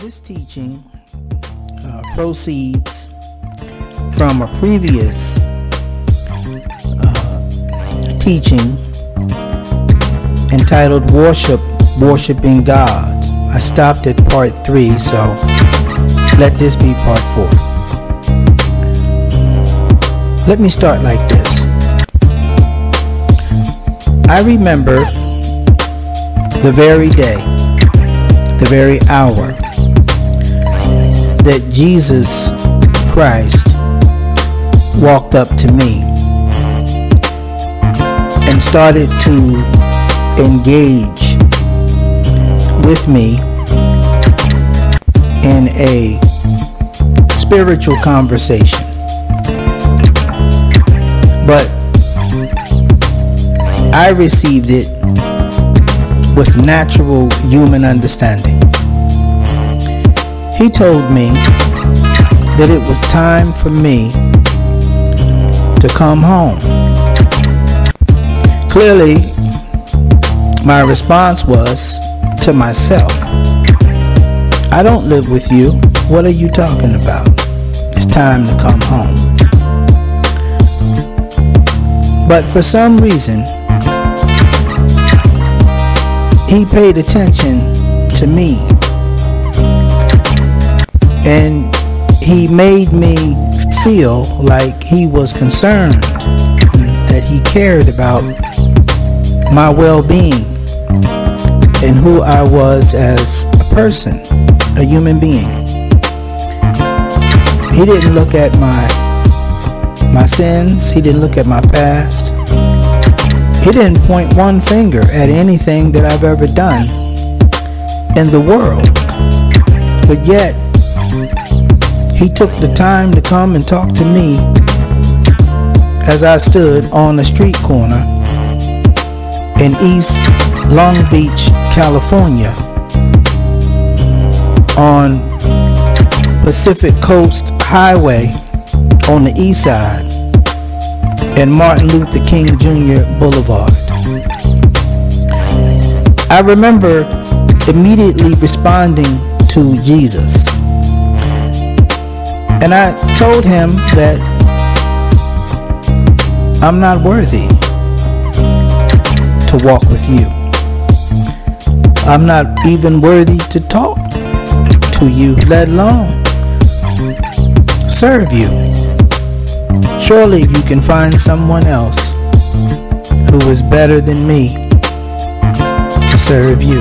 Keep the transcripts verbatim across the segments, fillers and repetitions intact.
This teaching uh, proceeds from a previous uh, teaching entitled Worship, Worshiping God. I stopped at part three, so let this be part four. Let me start like this. I remember the very day, the very hour that Jesus Christ walked up to me and started to engage with me in a spiritual conversation. But I received it with natural human understanding. He told me that it was time for me to come home. Clearly, my response was to myself, I don't live with you. What are you talking about? It's time to come home. But for some reason, he paid attention to me, and he made me feel like he was concerned, that he cared about my well-being and who I was as a person, a human being. He didn't look at my my sins. He didn't look at my past. He didn't point one finger at anything that I've ever done in the world. But yet, he took the time to come and talk to me as I stood on the street corner in East Long Beach, California, on Pacific Coast Highway on the east side and Martin Luther King Junior Boulevard. I remember immediately responding to Jesus, and I told him that I'm not worthy to walk with you. I'm not even worthy to talk to you, let alone serve you. Surely you can find someone else who is better than me to serve you.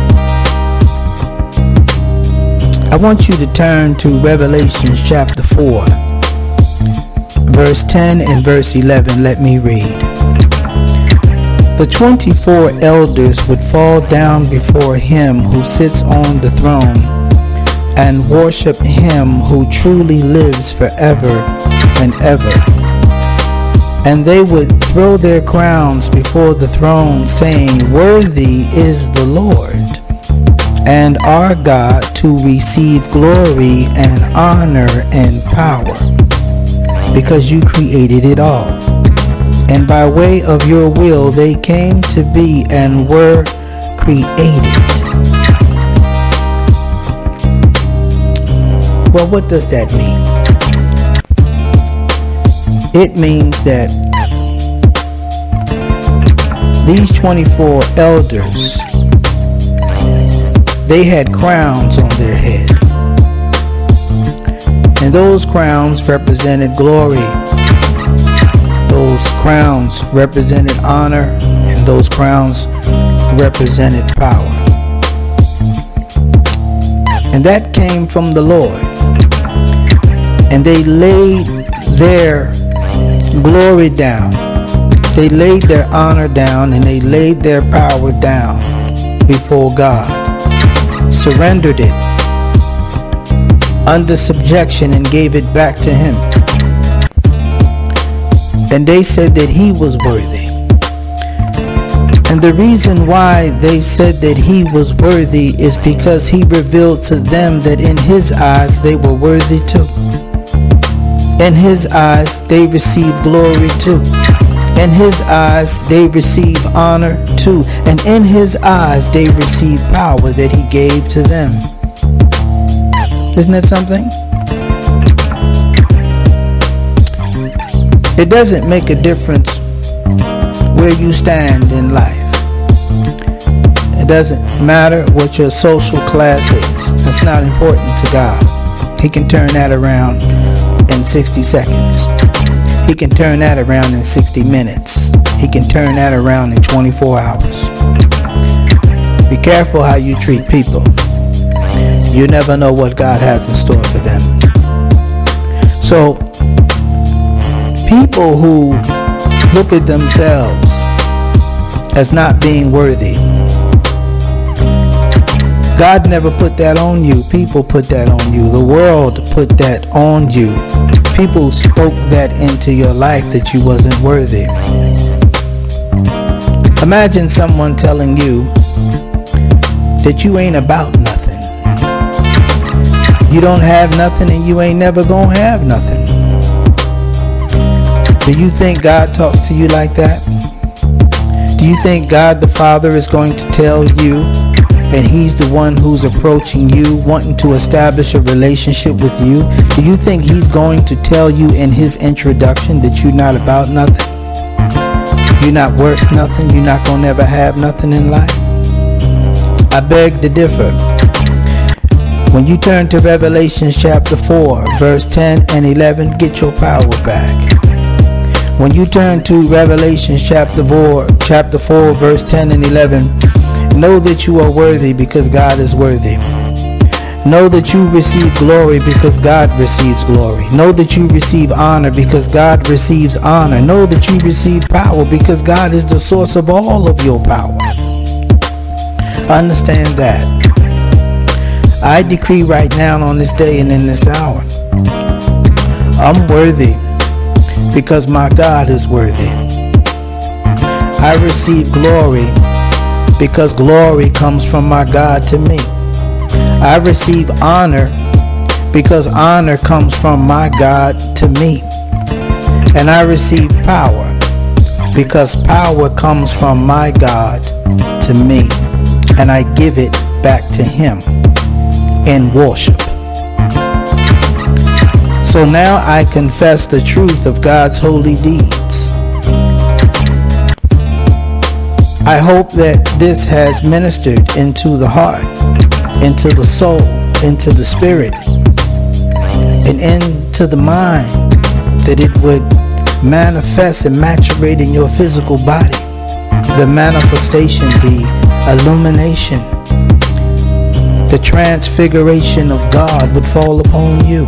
I want you to turn to Revelation chapter four, verse ten and verse eleven. Let me read. The twenty-four elders would fall down before him who sits on the throne and worship him who truly lives forever and ever. And they would throw their crowns before the throne, saying, Worthy is the Lord and our God to receive glory and honor and power, because you created it all. And by way of your will they came to be and were created. Well, what does that mean? It means that these twenty-four elders, they had crowns on their head. And those crowns represented glory. Those crowns represented honor. And those crowns represented power. And that came from the Lord. And they laid their glory down. They laid their honor down, and they laid their power down before God. Surrendered it under subjection and gave it back to him. And they said that he was worthy. And the reason why they said that he was worthy is because he revealed to them that in his eyes they were worthy too. In his eyes they received glory too. In his eyes they receive honor too. And in his eyes they receive power that he gave to them. Isn't that something? It doesn't make a difference where you stand in life. It doesn't matter what your social class is. That's not important to God. He can turn that around in sixty seconds. He can turn that around in sixty minutes. He can turn that around in twenty-four hours. Be careful how you treat people. You never know what God has in store for them. So, people who look at themselves as not being worthy, God never put that on you. People put that on you. The world put that on you. People spoke that into your life that you wasn't worthy. Imagine someone telling you that you ain't about nothing. You don't have nothing and you ain't never gonna have nothing. Do you think God talks to you like that? Do you think God the Father is going to tell you, and He's the one who's approaching you, wanting to establish a relationship with you? Do you think He's going to tell you in His introduction that you're not about nothing? You're not worth nothing? You're not going to ever have nothing in life? I beg to differ. When you turn to Revelation chapter four, verse ten and eleven, get your power back. When you turn to Revelation chapter four, chapter four, verse ten and eleven, know that you are worthy because God is worthy. Know that you receive glory because God receives glory. Know that you receive honor because God receives honor. Know that you receive power because God is the source of all of your power. Understand that. I decree right now on this day and in this hour, I'm worthy because my God is worthy. I receive glory because glory comes from my God to me. I receive honor because honor comes from my God to me. And I receive power because power comes from my God to me. And I give it back to Him in worship. So now I confess the truth of God's holy deeds. I hope that this has ministered into the heart, into the soul, into the spirit, and into the mind, that it would manifest and maturate in your physical body. The manifestation, the illumination, the transfiguration of God would fall upon you.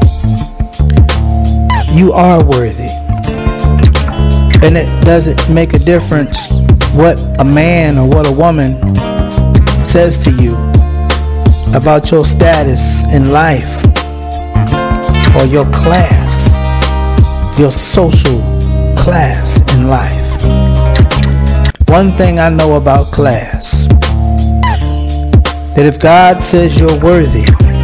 You are worthy. And it doesn't make a difference what a man or what a woman says to you about your status in life or your class, your social class in life. One thing I know about class, that if God says you're worthy,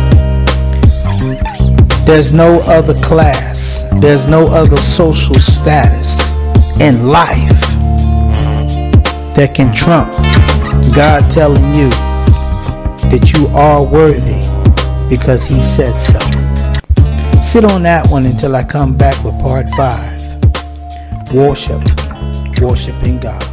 there's no other class, there's no other social status in life that can trump God telling you that you are worthy because He said so. Sit on that one until I come back with part five. Worship, worshiping God.